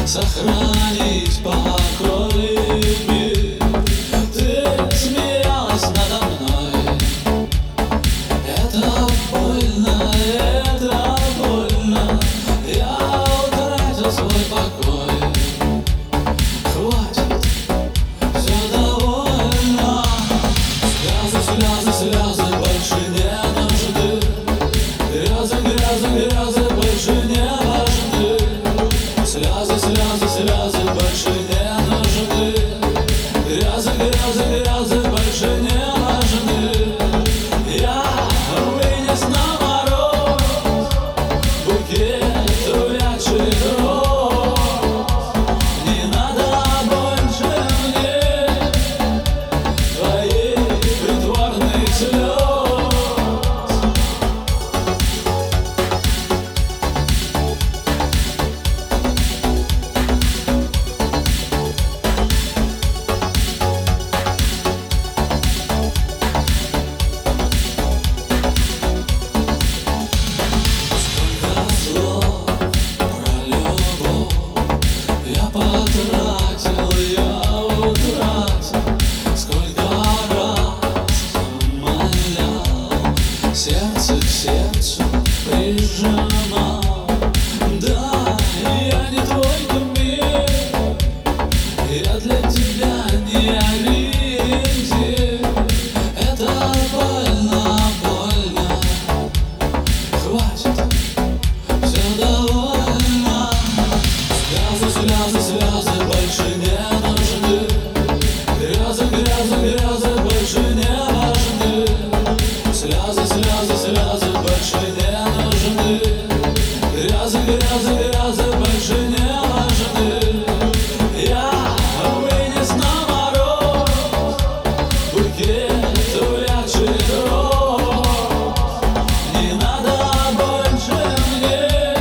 сохранить покой. Ты смеялась надо мной. Это больно, это больно. Я утратил свой покой. Хватит, все довольно. Слезы, слезы, слезы больше не нужны. Грязы, грязы, грязы больше не важны. Слезы, слезы, слезы больше не нужны. Грязы, грязы, грязы больше не важны. Я вынес на мороз букет увядших роз. Не надо больше мне твоих притворных слез. Потратил, я утратил, сколько раз умолял, сердце к сердцу прижимал. Да, я не твой кумир, я для тебя не ориентир. Это больно, больно, хватит, все довольно. Слезы, слезы, слезы больше не нужны. Грязы, грязы, грязы больше не важны. Слезы, слезы, слезы больше не нужны. Грязы, грязы, грязы больше не важны. Я вынес на мороз букет увядших роз. Не надо больше мне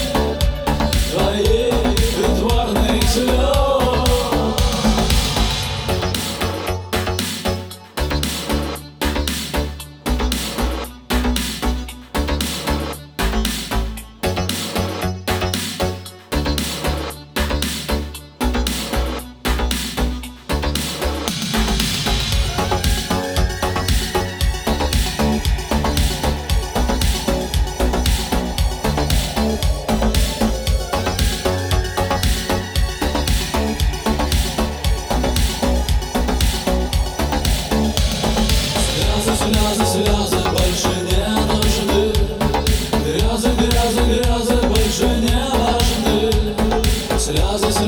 твоих притворных слез. Слезы, слезы больше не нужны. Грязы, грязы, грязы больше не важны. Слезы,